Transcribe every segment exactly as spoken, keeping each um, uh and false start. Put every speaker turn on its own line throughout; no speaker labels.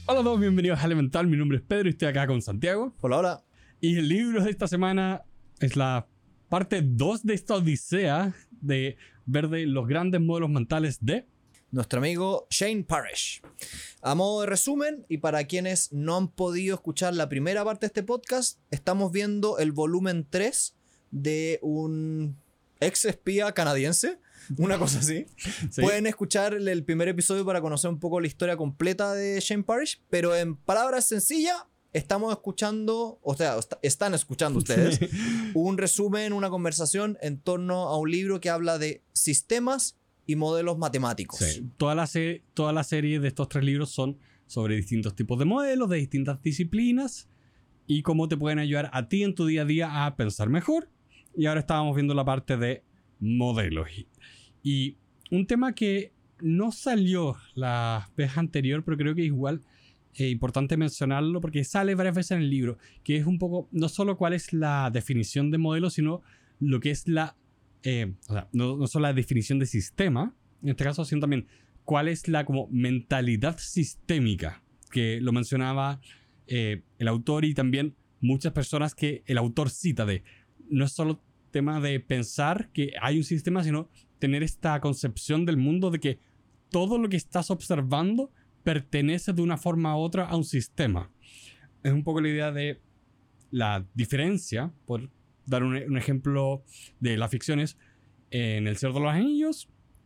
Hola a todos, bienvenidos a Elemental. Mi nombre es Pedro y estoy acá con Santiago.
Hola, hola.
Y el libro de esta semana es la parte dos de esta odisea de ver de los grandes modelos mentales de
nuestro amigo Shane Parrish. A modo de resumen, y para quienes no han podido escuchar la primera parte de este podcast, estamos viendo el volumen tres de un ex espía canadiense, una cosa así. Sí. Pueden escuchar el primer episodio para conocer un poco la historia completa de Shane Parrish, pero en palabras sencillas, estamos escuchando, o sea, están escuchando ustedes, sí. un resumen, una conversación en torno a un libro que habla de sistemas y modelos matemáticos.
Sí. Toda la, se- toda la serie de estos tres libros son sobre distintos tipos de modelos, de distintas disciplinas y cómo te pueden ayudar a ti en tu día a día a pensar mejor. Y ahora estábamos viendo la parte de modelos. Y, y un tema que no salió la vez anterior, pero creo que es igual eh, importante mencionarlo porque sale varias veces en el libro, que es un poco, no solo cuál es la definición de modelo, sino lo que es la Eh, o sea, no, no solo la definición de sistema, en este caso, sino también cuál es la como mentalidad sistémica, que lo mencionaba eh, el autor y también muchas personas que el autor cita de no es solo tema de pensar que hay un sistema, sino tener esta concepción del mundo de que todo lo que estás observando pertenece de una forma u otra a un sistema. Es un poco la idea de la diferencia, por dar un, un ejemplo de las ficciones. En El Señor de los Anillos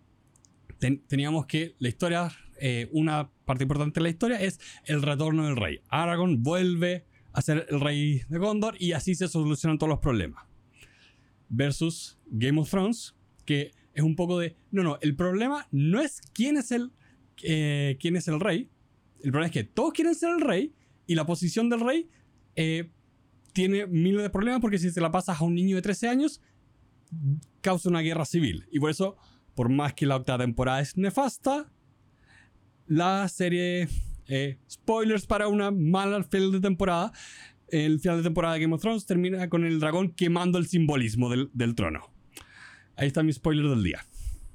ten, teníamos que la historia, eh, una parte importante de la historia es el retorno del rey. Aragorn vuelve a ser el rey de Gondor y así se solucionan todos los problemas. Versus Game of Thrones, que es un poco de no, no, el problema no es quién es el eh, quién es el rey. El problema es que todos quieren ser el rey y la posición del rey eh, tiene miles de problemas porque si se la pasas a un niño de trece años causa una guerra civil. Y por eso, por más que la octava temporada es nefasta, la serie, eh, spoilers para una mala final de temporada, el final de temporada de Game of Thrones termina con el dragón quemando el simbolismo del, del trono. Ahí está mi spoiler del día.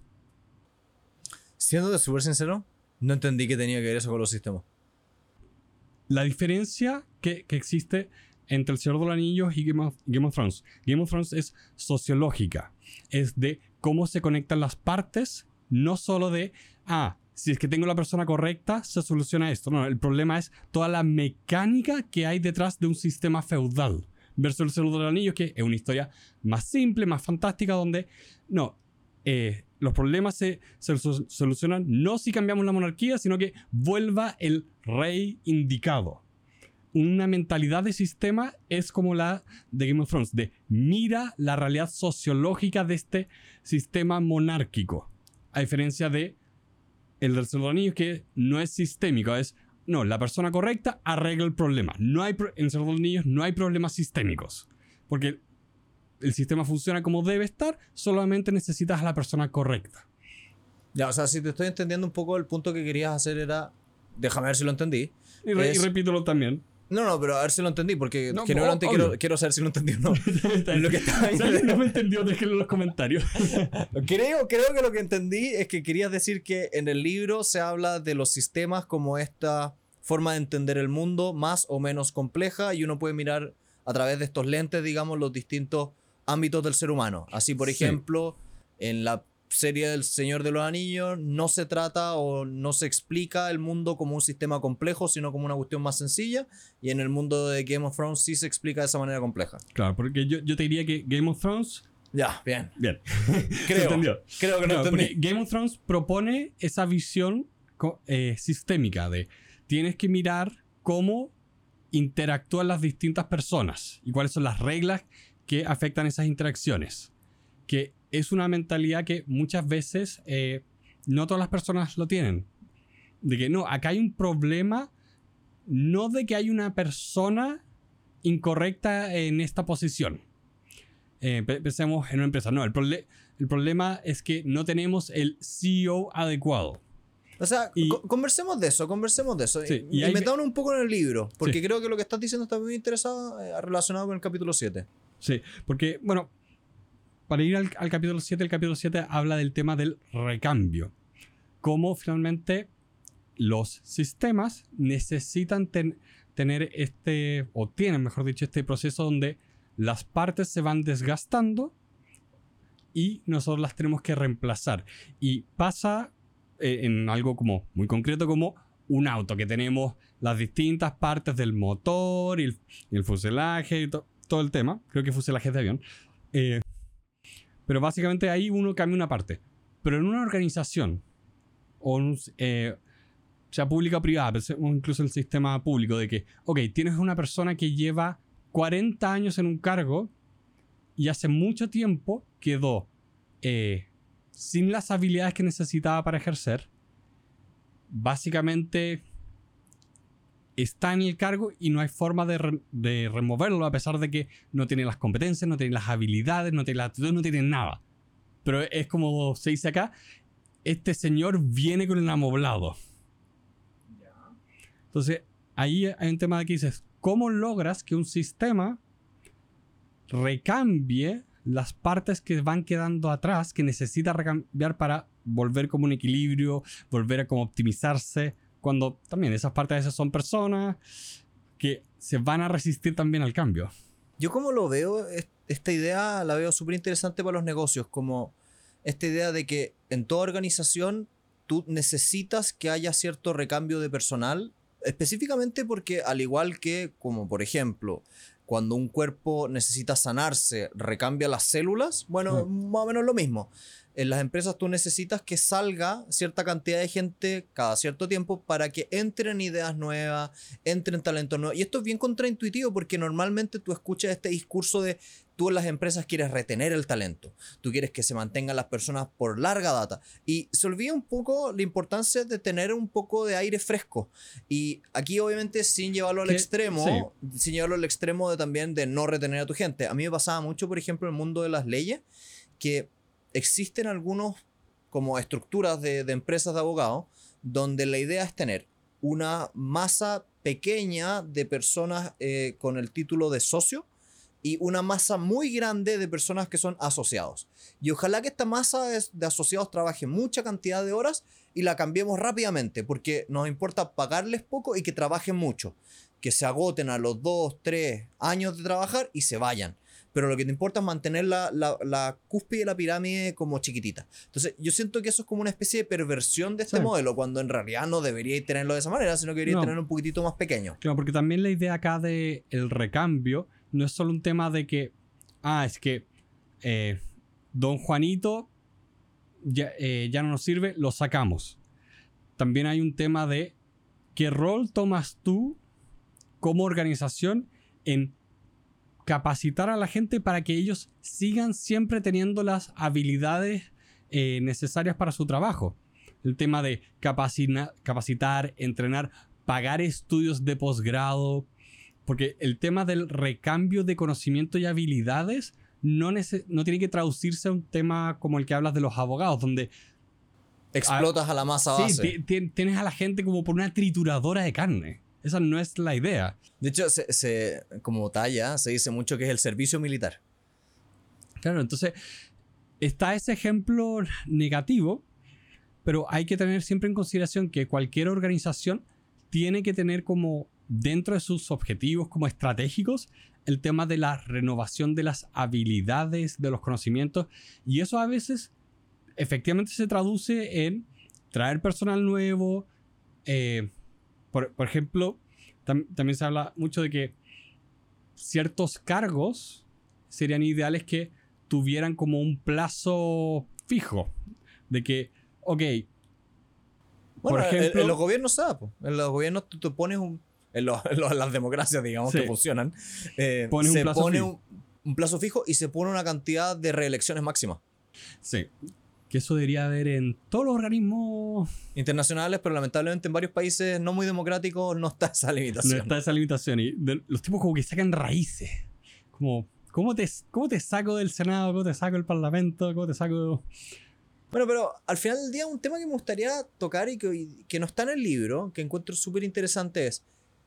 Siéndote súper sincero, no entendí qué tenía que ver eso con los sistemas.
La diferencia que, que existe entre El Señor de los Anillos y Game of, Game of Thrones. Game of Thrones es sociológica. Es de cómo se conectan las partes, no solo de, ah, si es que tengo la persona correcta, se soluciona esto. No, el problema es toda la mecánica que hay detrás de un sistema feudal. Versus El Señor de los Anillos, que es una historia más simple, más fantástica, donde, no, eh, los problemas se, se solucionan no si cambiamos la monarquía, sino que vuelva el rey indicado. Una mentalidad de sistema es como la de Game of Thrones, de mira la realidad sociológica de este sistema monárquico. A diferencia de el del Señor de los Anillos, que no es sistémico, es no, la persona correcta arregla el problema. No hay, en el Señor de los Anillos no hay problemas sistémicos, porque el sistema funciona como debe estar, solamente necesitas a la persona correcta.
Ya, o sea, si te estoy entendiendo un poco, el punto que querías hacer era, déjame ver si lo entendí.
Y, re,
es...
y repítelo también.
No, no, pero a ver si lo entendí, porque
no,
generalmente
oh,
quiero, quiero saber si lo entendí o no. Lo que está
si alguien no me entendió, déjenlo en los comentarios.
creo, creo que lo que entendí es que querías decir que en el libro se habla de los sistemas como esta forma de entender el mundo más o menos compleja y uno puede mirar a través de estos lentes, digamos, los distintos ámbitos del ser humano. Así, por
sí.
ejemplo, en la serie del Señor de los Anillos no se trata o no se explica el mundo como un sistema complejo, sino como una cuestión más sencilla, y en el mundo de Game of Thrones sí se explica de esa manera compleja.
Claro, porque yo, yo te diría que Game of Thrones...
Ya, bien.
Bien.
Creo,
entendió.
creo que no,
no
entendí.
Game of Thrones propone esa visión eh, sistémica de tienes que mirar cómo interactúan las distintas personas y cuáles son las reglas que afectan esas interacciones. Que es una mentalidad que muchas veces eh, no todas las personas lo tienen. De que no, acá hay un problema, no de que hay una persona incorrecta en esta posición. Eh, pensemos en una empresa. No, el, prole- el problema es que no tenemos el C E O adecuado.
O sea,
y,
co- conversemos de eso, conversemos de eso.
Sí,
y
y
metámonos un poco en el libro, porque
sí.
creo que lo que estás diciendo está muy interesado, eh, relacionado con el capítulo siete.
Sí, porque, bueno, para ir al, al capítulo siete, el capítulo siete habla del tema del recambio. Cómo finalmente los sistemas necesitan ten- tener este, o tienen, mejor dicho, este proceso donde las partes se van desgastando y nosotros las tenemos que reemplazar. Y pasa eh, en algo como muy concreto como un auto, que tenemos las distintas partes del motor y el, y el fuselaje y to- todo el tema. Creo que fuselaje es de avión. Eh, pero básicamente ahí uno cambia una parte. Pero en una organización, o un, eh, sea pública o privada, o incluso el sistema público, de que, ok, tienes una persona que lleva cuarenta años en un cargo y hace mucho tiempo quedó eh, sin las habilidades que necesitaba para ejercer. Básicamente está en el cargo y no hay forma de, re- de removerlo, a pesar de que no tiene las competencias, no tiene las habilidades, no tiene la actitud, no tiene nada. Pero es como se dice acá, este señor viene con el amoblado. Entonces, ahí hay un tema de que dices, ¿cómo logras que un sistema recambie las partes que van quedando atrás, que necesita recambiar para volver como un equilibrio, volver a como optimizarse, cuando también esas partes a veces son personas que se van a resistir también al cambio?
Yo como lo veo, es- esta idea la veo súper interesante para los negocios, como esta idea de que en toda organización tú necesitas que haya cierto recambio de personal, específicamente porque al igual que, como por ejemplo, cuando un cuerpo necesita sanarse, recambia las células, bueno,
Mm.
más o menos lo mismo. En las empresas tú necesitas que salga cierta cantidad de gente cada cierto tiempo para que entren ideas nuevas, entren talentos nuevos. Y esto es bien contraintuitivo porque normalmente tú escuchas este discurso de tú en las empresas quieres retener el talento, tú quieres que se mantengan las personas por larga data. Y se olvida un poco la importancia de tener un poco de aire fresco. Y aquí obviamente sin llevarlo al
Que-
extremo, sin llevarlo al extremo de también de no retener a tu gente. A mí me pasaba mucho, por ejemplo, en el mundo de las leyes, que existen algunos como estructuras de, de empresas de abogados donde la idea es tener una masa pequeña de personas eh, con el título de socio y una masa muy grande de personas que son asociados. Y ojalá que esta masa de, de asociados trabaje mucha cantidad de horas y la cambiemos rápidamente, porque nos importa pagarles poco y que trabajen mucho. Que se agoten a los dos, tres años de trabajar y se vayan. Pero lo que te importa es mantener la, la, la cúspide de la pirámide como chiquitita. Entonces, yo siento que eso es como una especie de perversión de este
Sí.
modelo, cuando en realidad no deberíais tenerlo de esa manera, sino que deberíais
No.
tenerlo un poquitito más pequeño.
Claro, porque también la idea acá de el recambio no es solo un tema de que, ah, es que eh, don Juanito ya, eh, ya no nos sirve, lo sacamos. También hay un tema de qué rol tomas tú como organización en capacitar a la gente para que ellos sigan siempre teniendo las habilidades eh, necesarias para su trabajo. El tema de capacina- capacitar, entrenar, pagar estudios de posgrado, porque el tema del recambio de conocimiento y habilidades no, nece- no tiene que traducirse a un tema como el que hablas de los abogados, donde
Explotas a la masa
sí,
base.
ti- ti- tienes a la gente como por una trituradora de carne. Esa no es la idea.
De hecho, se, se- como talla, se dice mucho que es el servicio militar.
Claro, entonces está ese ejemplo negativo, pero hay que tener siempre en consideración que cualquier organización tiene que tener como dentro de sus objetivos como estratégicos el tema de la renovación de las habilidades, de los conocimientos, y eso a veces efectivamente se traduce en traer personal nuevo. eh, por, por ejemplo, tam- también se habla mucho de que ciertos cargos serían ideales que tuvieran como un plazo fijo. De que, ok,
Bueno,
por
en-
ejemplo,
en, los gobiernos se da, po. En los gobiernos tú te pones un... En, los- en los- en las democracias, digamos,
Sí.
que funcionan, eh,
Pones un
se
plazo
pone
fijo.
un, un plazo fijo y se pone una cantidad de reelecciones máximas.
sí, que eso debería haber en todos los organismos.
Internacionales, pero lamentablemente en varios países no muy democráticos no está esa
No
limitación.
está esa limitación. Y de- los tipos como que sacan raíces. Como, ¿cómo te, ¿cómo te saco del Senado? ¿Cómo te saco del Parlamento? ¿Cómo te saco...?
Bueno, pero al final del día un tema que me gustaría tocar y que, y que no está en el libro, que encuentro súper interesante es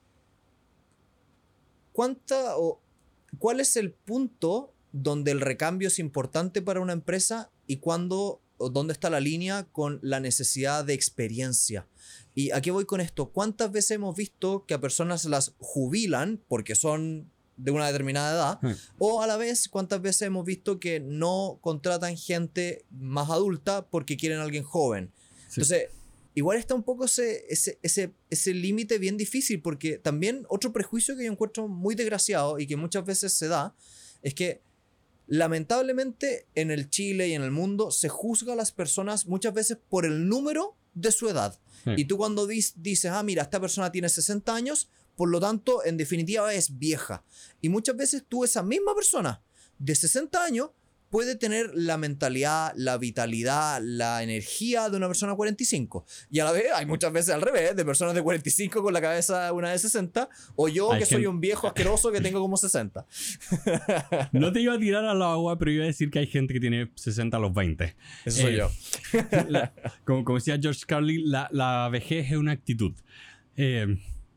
¿cuánta o cuál es el punto donde el recambio es importante para una empresa y cuándo, o dónde está la línea con la necesidad de experiencia. ¿Y a qué voy con esto? ¿Cuántas veces hemos visto que a personas las jubilan porque son de una determinada edad?
Sí.
O a la vez, ¿cuántas veces hemos visto que no contratan gente más adulta porque quieren a alguien joven?
Sí.
Entonces, igual está un poco ese, ese, ese, ese límite bien difícil, porque también otro prejuicio que yo encuentro muy desgraciado y que muchas veces se da es que lamentablemente en el Chile y en el mundo se juzga a las personas muchas veces por el número de su edad.
Sí.
Y tú cuando dis- dices, ah, mira, esta persona tiene sesenta años, por lo tanto, en definitiva es vieja. Y muchas veces tú, esa misma persona de sesenta años, puede tener la mentalidad, la vitalidad, la energía de una persona de cuarenta y cinco. Y a la vez hay muchas veces al revés, de personas de cuarenta y cinco con la cabeza de una de sesenta, o yo
Hay
que
gente-
soy un viejo asqueroso que tengo como sesenta.
No te iba a tirar al agua, pero iba a decir que hay gente que tiene sesenta a los veinte.
Eso soy
Eh,
yo.
La- como, como decía George Carlin, la, la vejez es una actitud. Eh,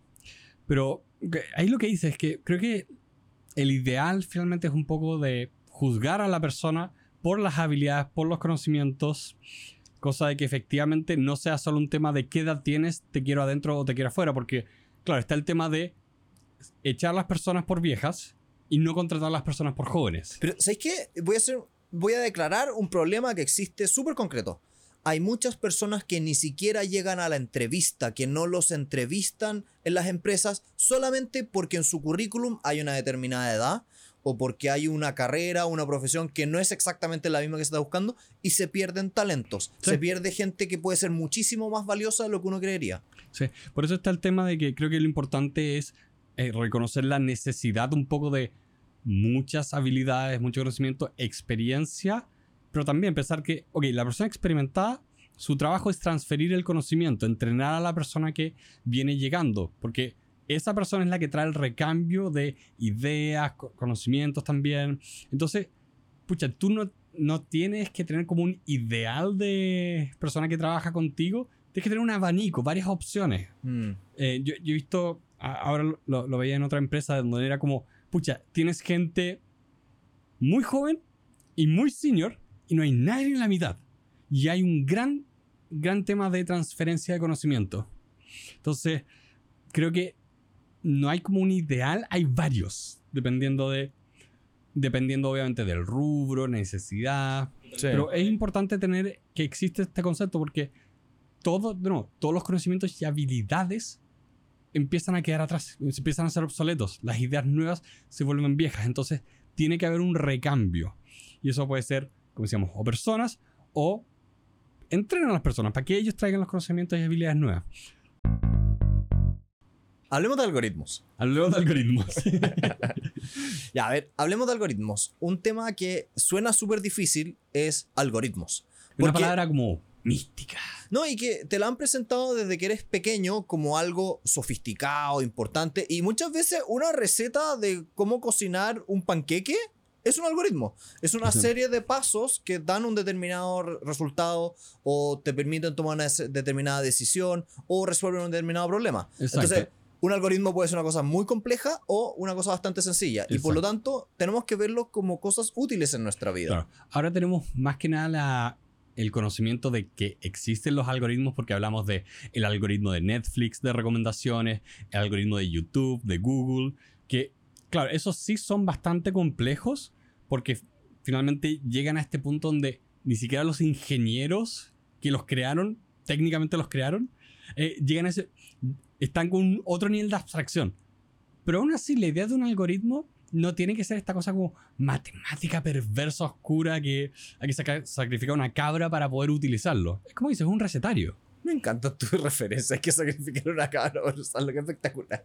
pero que- ahí lo que dice es que creo que el ideal finalmente es un poco de juzgar a la persona por las habilidades, por los conocimientos, cosa de que efectivamente no sea solo un tema de qué edad tienes, te quiero adentro o te quiero afuera, porque claro, está el tema de echar a las personas por viejas y no contratar a las personas por jóvenes.
Pero, ¿sabéis qué? Voy a, hacer, voy a declarar un problema que existe súper concreto. Hay muchas personas que ni siquiera llegan a la entrevista, que no los entrevistan en las empresas solamente porque en su currículum hay una determinada edad o porque hay una carrera, una profesión que no es exactamente la misma que se está buscando y se pierden talentos.
Sí.
Se pierde gente que puede ser muchísimo más valiosa de lo que uno creería.
Sí, por eso está el tema de que creo que lo importante es eh, reconocer la necesidad un poco de muchas habilidades, mucho conocimiento, experiencia, pero también pensar que, ok, la persona experimentada, su trabajo es transferir el conocimiento, entrenar a la persona que viene llegando, porque esa persona es la que trae el recambio de ideas, co- conocimientos también. Entonces, pucha, tú no, no tienes que tener como un ideal de persona que trabaja contigo, tienes que tener un abanico, varias opciones.
Mm.
Eh, yo, yo he visto, a- ahora lo, lo veía en otra empresa donde era como, pucha, tienes gente muy joven y muy senior y no hay nadie en la mitad. Y hay un gran, gran tema de transferencia de conocimiento. Entonces, creo que no hay como un ideal, hay varios, dependiendo de, dependiendo obviamente del rubro, necesidad.
Sí.
Pero es importante tener que existe este concepto porque todo, no, todos los conocimientos y habilidades empiezan a quedar atrás, se empiezan a ser obsoletos. Las ideas nuevas se vuelven viejas. Entonces tiene que haber un recambio. Y eso puede ser, como decíamos, o personas o entrenan a las personas para que ellos traigan los conocimientos y habilidades nuevas.
Hablemos de algoritmos.
Hablemos de algoritmos.
Ya, a ver, hablemos de algoritmos. Un tema que suena súper difícil es algoritmos.
Una
Porque-
palabra como mística.
No, y que te la han presentado desde que eres pequeño como algo sofisticado, importante. Y muchas veces una receta de cómo cocinar un panqueque es un algoritmo. Es una
Ujú.
serie de pasos que dan un determinado re- resultado o te permiten tomar una des- determinada decisión o resuelven un determinado problema.
Exacto.
Entonces, un algoritmo puede ser una cosa muy compleja o una cosa bastante sencilla. Y por lo tanto, tenemos que verlo como cosas útiles en nuestra vida.
Claro. Ahora tenemos más que nada la- el conocimiento de que existen los algoritmos porque hablamos de el algoritmo de Netflix de recomendaciones, el algoritmo de YouTube, de Google, que claro, esos sí son bastante complejos porque finalmente llegan a este punto donde ni siquiera los ingenieros que los crearon, técnicamente los crearon, eh, llegan a ese, están con otro nivel de abstracción. Pero aún así, la idea de un algoritmo no tiene que ser esta cosa como matemática perversa, oscura, que hay que saca- sacrificar una cabra para poder utilizarlo. Es como dices, es un recetario.
Me encantan tus referencias. Hay que sacrificar una cabra para usarlo. Qué espectacular.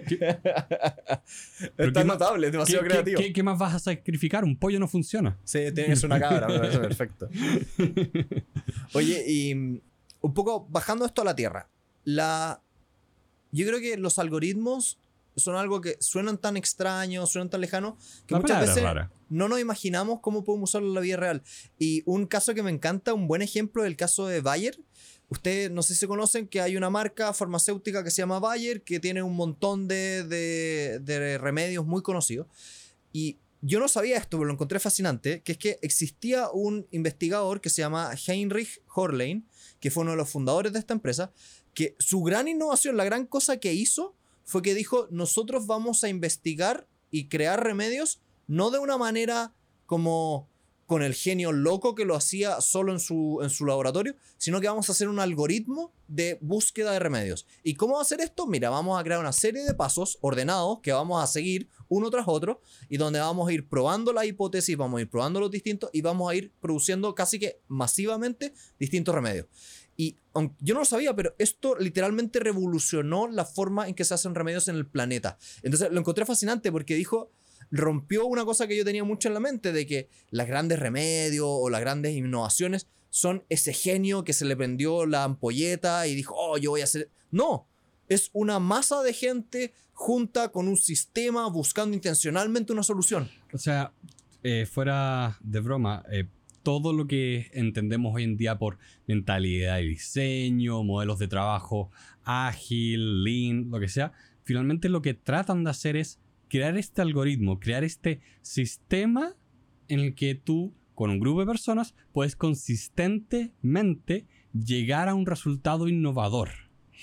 Pero
Es tan
qué más-
notable, es demasiado
¿Qué, qué-
creativo.
qué- qué más vas a sacrificar? Un pollo no funciona.
Sí, tiene que ser una cabra, me parece perfecto. Oye, y mm, un poco bajando esto a la tierra. La... Yo creo que los algoritmos son algo que suenan tan extraños, suenan tan lejanos, que
La
muchas
palabra es
veces
rara.
no nos imaginamos cómo podemos usarlo en la vida real. Y un caso que me encanta, un buen ejemplo, es el caso de Bayer. Ustedes no sé si conocen que hay una marca farmacéutica que se llama Bayer, que tiene un montón de, de, de remedios muy conocidos. Y yo no sabía esto, pero lo encontré fascinante, que es que existía un investigador que se llama Heinrich Horlein, que fue uno de los fundadores de esta empresa, que su gran innovación, la gran cosa que hizo, fue que dijo, nosotros vamos a investigar y crear remedios, no de una manera como con el genio loco que lo hacía solo en su, en su laboratorio, sino que vamos a hacer un algoritmo de búsqueda de remedios. ¿Y cómo va a hacer esto? Mira, vamos a crear una serie de pasos ordenados que vamos a seguir uno tras otro y donde vamos a ir probando la hipótesis, vamos a ir probando los distintos y vamos a ir produciendo casi que masivamente distintos remedios. Y yo no lo sabía, pero esto literalmente revolucionó la forma en que se hacen remedios en el planeta. Entonces lo encontré fascinante porque dijo, rompió una cosa que yo tenía mucho en la mente, de que los grandes remedios o las grandes innovaciones son ese genio que se le prendió la ampolleta y dijo, oh, yo voy a hacer... No, es una masa de gente junta con un sistema buscando intencionalmente una solución.
O sea, eh, fuera de broma, eh, todo lo que entendemos hoy en día por mentalidad de diseño, modelos de trabajo ágil, lean, lo que sea, finalmente lo que tratan de hacer es crear este algoritmo, crear este sistema en el que tú, con un grupo de personas, puedes consistentemente llegar a un resultado innovador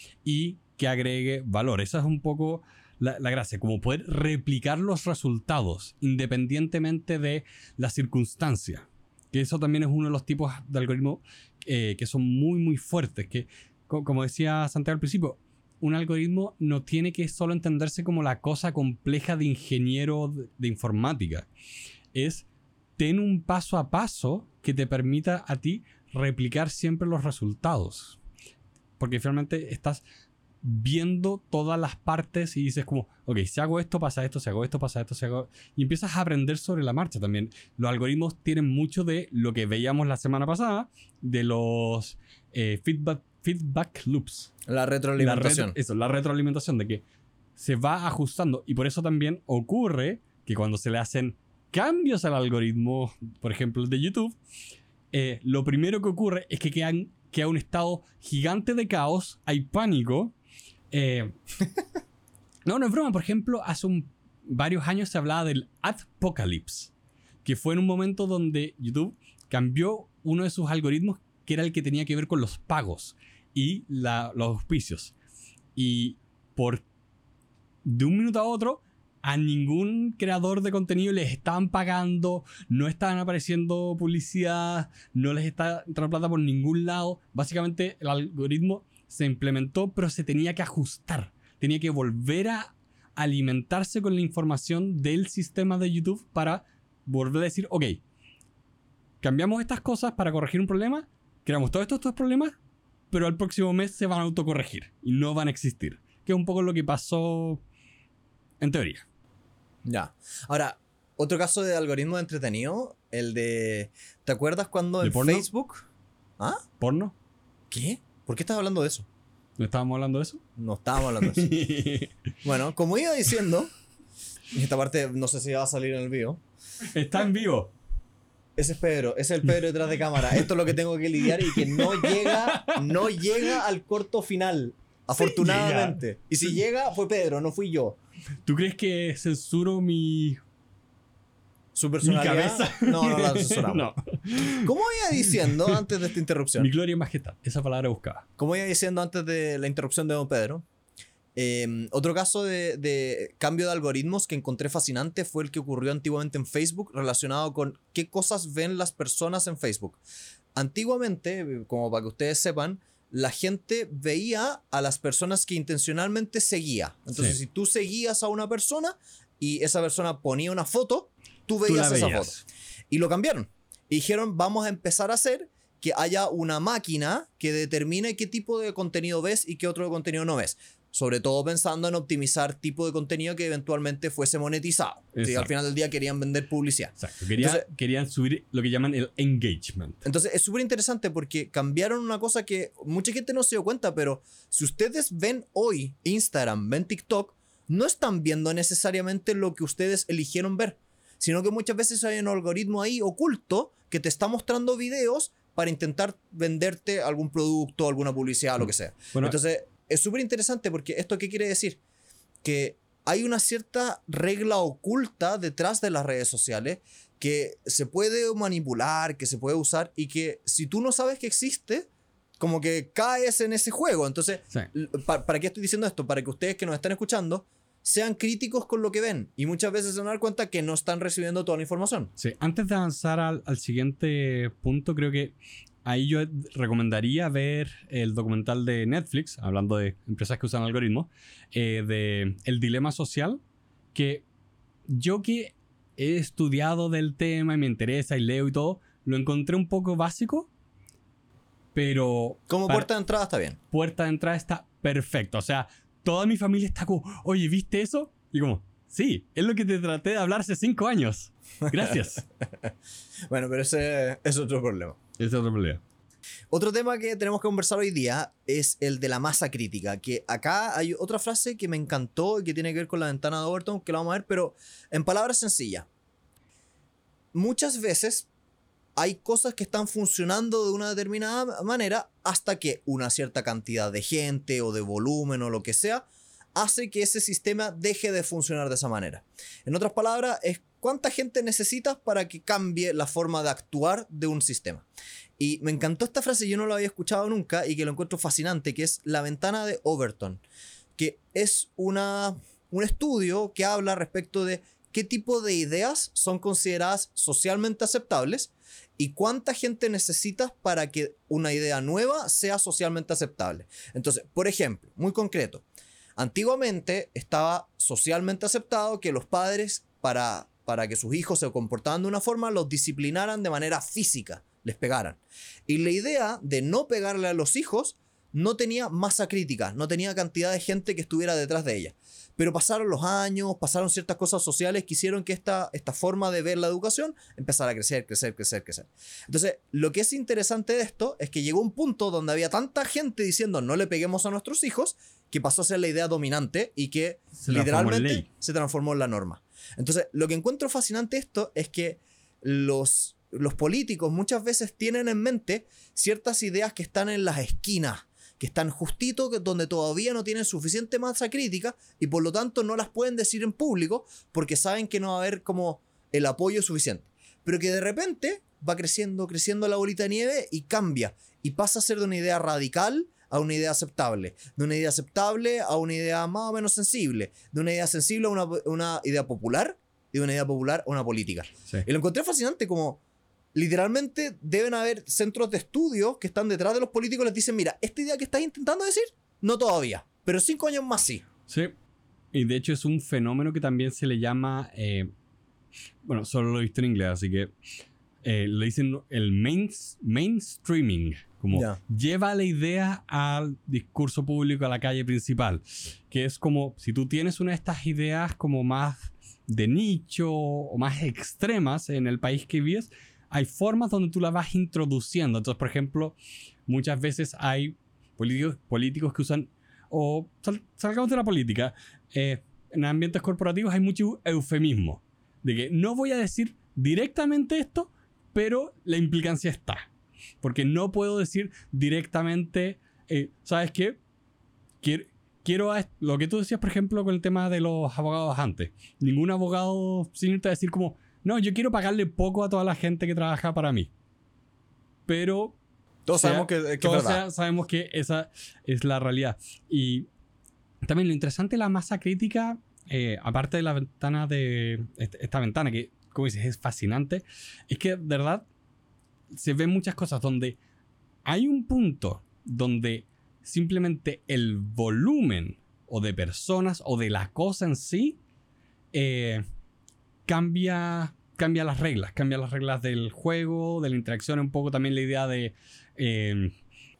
y que agregue valor. Esa es un poco la, la gracia, como poder replicar los resultados independientemente de la circunstancia. Que eso también es uno de los tipos de algoritmos eh, que son muy, muy fuertes. Que, como decía Santiago al principio, un algoritmo no tiene que solo entenderse como la cosa compleja de ingeniero de, de informática. Es ten un paso a paso que te permita a ti replicar siempre los resultados. Porque finalmente estás viendo todas las partes y dices como, ok, si hago esto, pasa esto, si hago esto, pasa esto, si hago... Y empiezas a aprender sobre la marcha también. Los algoritmos tienen mucho de lo que veíamos la semana pasada, de los eh, feedback, feedback loops.
La retroalimentación.
La retro, eso, la retroalimentación, de que se va ajustando. Y por eso también ocurre que cuando se le hacen cambios al algoritmo, por ejemplo el de YouTube, eh, lo primero que ocurre es que quedan, queda un estado gigante de caos, hay pánico. Eh, no, no es broma. Por ejemplo, hace un, varios años se hablaba del Adpocalypse, que fue en un momento donde YouTube cambió uno de sus algoritmos, que era el que tenía que ver con los pagos y la, los auspicios. Y por de un minuto a otro, a ningún creador de contenido les estaban pagando, no estaban apareciendo publicidad, no les está entrando plata por ningún lado. Básicamente el algoritmo se implementó, pero se tenía que ajustar. Tenía que volver a alimentarse con la información del sistema de YouTube para volver a decir, ok, cambiamos estas cosas para corregir un problema, creamos todos estos, estos problemas, pero al próximo mes se van a autocorregir y no van a existir. Que es un poco lo que pasó en teoría.
Ya. Ahora, otro caso de algoritmo entretenido, el de... ¿Te acuerdas cuando en
porno?
Facebook... ¿Ah?
¿Porno?
¿Qué? ¿Por qué estás hablando de eso?
¿No estábamos hablando de eso?
No estábamos hablando de eso. Bueno, como iba diciendo, y esta parte no sé si va a salir en el video.
Está en vivo.
Ese es Pedro, ese es el Pedro detrás de cámara. Esto es lo que tengo que lidiar y que no llega, no llega al corto final. Afortunadamente.
Sí,
y si llega, fue Pedro, no fui yo.
¿Tú crees que censuro mi...
¿Su personalidad?
¿Mi cabeza?
No, no la censuramos.
No.
Como iba diciendo antes de esta interrupción.
Mi gloria y majestad. Esa palabra buscaba.
Como iba diciendo antes de la interrupción de don Pedro. Eh, otro caso de, de cambio de algoritmos que encontré fascinante fue el que ocurrió antiguamente en Facebook relacionado con qué cosas ven las personas en Facebook. Antiguamente, como para que ustedes sepan, la gente veía a las personas que intencionalmente seguía. Entonces, sí. Si tú seguías a una persona y esa persona ponía una foto, tú veías, tú esa veías. foto. Y lo cambiaron. Y dijeron, vamos a empezar a hacer que haya una máquina que determine qué tipo de contenido ves y qué otro contenido no ves. Sobre todo pensando en optimizar tipo de contenido que eventualmente fuese monetizado. Sí, al final del día querían vender publicidad.
Exacto. Quería, entonces, querían subir lo que llaman el engagement.
Entonces es súper interesante porque cambiaron una cosa que mucha gente no se dio cuenta, pero si ustedes ven hoy Instagram, ven TikTok, no están viendo necesariamente lo que ustedes eligieron ver, sino que muchas veces hay un algoritmo ahí oculto que te está mostrando videos para intentar venderte algún producto, alguna publicidad, lo que sea. Bueno, entonces... es súper interesante porque ¿esto qué quiere decir? Que hay una cierta regla oculta detrás de las redes sociales que se puede manipular, que se puede usar y que si tú no sabes que existe, como que caes en ese juego. Entonces,
Sí.
¿para, ¿para qué estoy diciendo esto? Para que ustedes que nos están escuchando sean críticos con lo que ven y muchas veces se van a dar cuenta que no están recibiendo toda la información.
Sí, antes de avanzar al, al siguiente punto, creo que ahí yo recomendaría ver el documental de Netflix, hablando de empresas que usan algoritmos, eh, de El Dilema Social, que yo que he estudiado del tema y me interesa y leo y todo, lo encontré un poco básico, pero...
Como
para-
puerta de entrada está bien.
puerta de entrada está perfecto. O sea, toda mi familia está como, oye, ¿viste eso? Y como, sí, es lo que te traté de hablar hace cinco años. Gracias.
Bueno, pero ese es otro problema.
Ese es otro problema.
Otro tema que tenemos que conversar hoy día es el de la masa crítica, que acá hay otra frase que me encantó y que tiene que ver con la ventana de Overton, que la vamos a ver, pero en palabras sencillas. Muchas veces hay cosas que están funcionando de una determinada manera hasta que una cierta cantidad de gente o de volumen o lo que sea hace que ese sistema deje de funcionar de esa manera. En otras palabras, es cuánta gente necesitas para que cambie la forma de actuar de un sistema. Y me encantó esta frase, yo no la había escuchado nunca y que lo encuentro fascinante, que es la ventana de Overton, que es una, un estudio que habla respecto de qué tipo de ideas son consideradas socialmente aceptables y cuánta gente necesitas para que una idea nueva sea socialmente aceptable. Entonces, por ejemplo, muy concreto, antiguamente estaba socialmente aceptado que los padres, para, para que sus hijos se comportaran de una forma, los disciplinaran de manera física, les pegaran. Y la idea de no pegarle a los hijos no tenía masa crítica, no tenía cantidad de gente que estuviera detrás de ella. Pero pasaron los años, pasaron ciertas cosas sociales que hicieron que esta, esta forma de ver la educación empezara a crecer, crecer, crecer, crecer. Entonces, lo que es interesante de esto es que llegó un punto donde había tanta gente diciendo no le peguemos a nuestros hijos, que pasó a ser la idea dominante y que
Se transformó en
literalmente
ley.
se transformó en la norma. Entonces, lo que encuentro fascinante esto es que los, los políticos muchas veces tienen en mente ciertas ideas que están en las esquinas, que están justito que- donde todavía no tienen suficiente masa crítica y por lo tanto no las pueden decir en público porque saben que no va a haber como el apoyo suficiente. Pero que de repente va creciendo, creciendo la bolita de nieve y cambia y pasa a ser de una idea radical a una idea aceptable, de una idea aceptable a una idea más o menos sensible, de una idea sensible a una, una idea popular y de una idea popular a una política.
Sí.
Y lo encontré fascinante como literalmente deben haber centros de estudio que están detrás de los políticos y les dicen, mira, esta idea que estás intentando decir, no todavía, pero cinco años más sí.
Sí. Y de hecho es un fenómeno que también se le llama, eh, bueno, solo lo he visto en inglés, así que eh, le dicen el main, mainstreaming, como
Ya.
lleva la idea al discurso público, a la calle principal, que es como si tú tienes una de estas ideas como más de nicho o más extremas en el país que vives, hay formas donde tú la vas introduciendo. Entonces, por ejemplo, muchas veces hay políticos, políticos que usan, o sal- salgamos de la política, eh, en ambientes corporativos hay mucho eufemismo, de que no voy a decir directamente esto, pero la implicancia está. Porque no puedo decir directamente, eh, ¿sabes qué? Quiero, quiero a est- lo que tú decías, por ejemplo, con el tema de los abogados antes. Ningún abogado sin irte a decir como, no, yo quiero pagarle poco a toda la gente que trabaja para mí. Pero
Todos
sea-
sabemos que, que es
todos
verdad.
sea- sabemos que esa es la realidad. Y también lo interesante de la masa crítica, eh, aparte de la ventana de est- esta ventana que, como dices, es fascinante, es que de verdad se ven muchas cosas donde hay un punto donde simplemente el volumen o de personas o de la cosa en sí eh, cambia, cambia las reglas, cambia las reglas del juego, de la interacción, un poco también la idea de eh,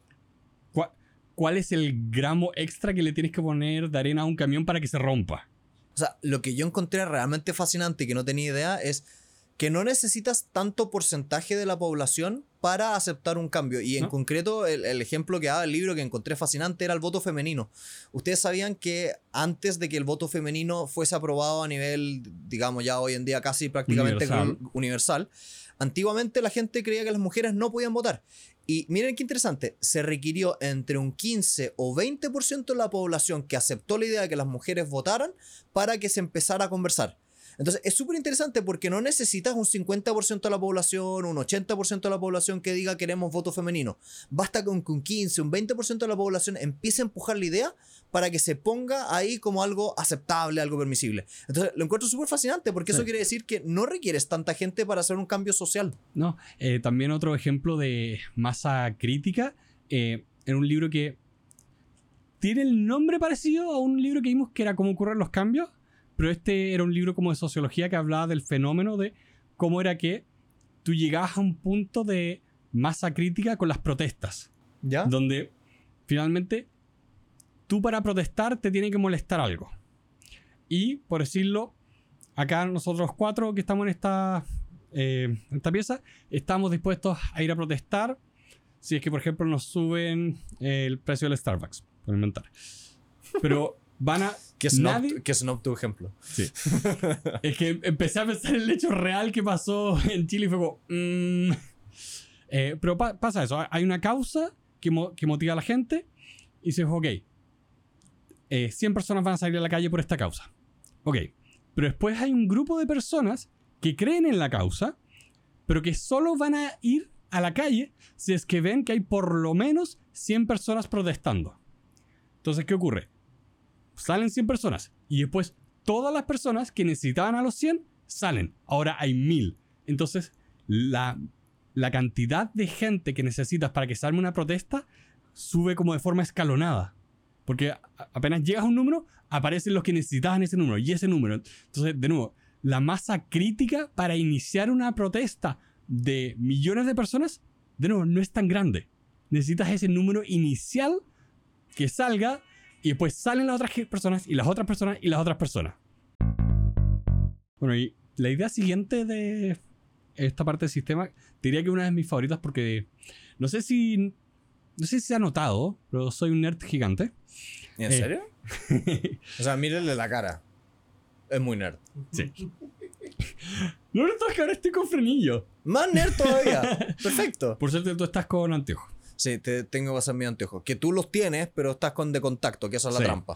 cua- cuál es el gramo extra que le tienes que poner de arena a un camión para que se rompa.
O sea, lo que yo encontré realmente fascinante y que no tenía idea es que no necesitas tanto porcentaje de la población para aceptar un cambio. Y en
¿No?
concreto, el, el ejemplo que daba el libro que encontré fascinante era el voto femenino. Ustedes sabían que antes de que el voto femenino fuese aprobado a nivel, digamos ya hoy en día casi prácticamente
Universal.
glo- universal, antiguamente la gente creía que las mujeres no podían votar. Y miren qué interesante, se requirió entre un quince o veinte por ciento de la población que aceptó la idea de que las mujeres votaran para que se empezara a conversar. Entonces es súper interesante porque no necesitas un cincuenta por ciento de la población, un ochenta por ciento de la población que diga queremos voto femenino. Basta con que un quince, un veinte por ciento de la población empiece a empujar la idea para que se ponga ahí como algo aceptable, algo permisible. Entonces lo encuentro súper fascinante porque sí. Eso quiere decir que no requieres tanta gente para hacer un cambio social.
No, eh, también otro ejemplo de masa crítica, eh, en un libro que tiene el nombre parecido a un libro que vimos que era cómo ocurren los cambios. Pero este era un libro como de sociología que hablaba del fenómeno de cómo era que tú llegabas a un punto de masa crítica con las protestas.
¿Ya?
Donde finalmente tú para protestar te tiene que molestar algo. Y, por decirlo, acá nosotros cuatro que estamos en esta, eh, en esta pieza, estamos dispuestos a ir a protestar si es que, por ejemplo, nos suben el precio del Starbucks, por inventar. Pero van a...
¿Qué es
nadie...
no tu ejemplo?
Sí. Es que empecé a pensar en el hecho real que pasó en Chile y fue como... Mmm. Eh, pero pa pasa eso. Hay una causa que, mo que motiva a la gente y se dice, ok, eh, cien personas van a salir a la calle por esta causa. Ok. Pero después hay un grupo de personas que creen en la causa, pero que solo van a ir a la calle si es que ven que hay por lo menos cien personas protestando. Entonces, ¿qué ocurre? Salen cien personas y después todas las personas que necesitaban a los cien salen. Ahora hay mil. Entonces la, la cantidad de gente que necesitas para que se arme una protesta sube como de forma escalonada. Porque a, apenas llegas a un número, aparecen los que necesitaban ese número y ese número. Entonces, de nuevo, la masa crítica para iniciar una protesta de millones de personas, de nuevo, no es tan grande. Necesitas ese número inicial que salga. Y después salen las otras personas y las otras personas y las otras personas. Bueno, y la idea siguiente de esta parte del sistema, diría que es una de mis favoritas porque no sé si no sé si se ha notado, pero soy un nerd gigante.
¿En eh, serio? O sea, mírenle la cara. Es muy nerd.
Sí. No, no, es que ahora estoy con frenillo.
Más nerd todavía. Perfecto.
Por suerte tú estás con anteojos.
Sí, te tengo que hacer mis anteojos. Que tú los tienes, pero estás con de contacto, que esa es la
sí.
trampa.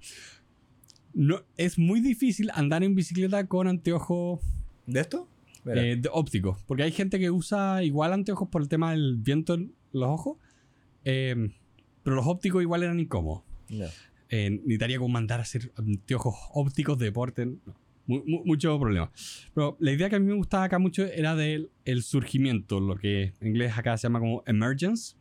No, es muy difícil andar en bicicleta con anteojos...
¿De esto?
Eh, de ópticos. Porque hay gente que usa igual anteojos por el tema del viento en los ojos. Eh, pero los ópticos igual eran incómodos.
Yeah.
Eh, necesitaría como mandar a hacer anteojos ópticos de deporte. No. Mu mucho problema. Pero la idea que a mí me gustaba acá mucho era del el surgimiento, lo que en inglés acá se llama como emergence.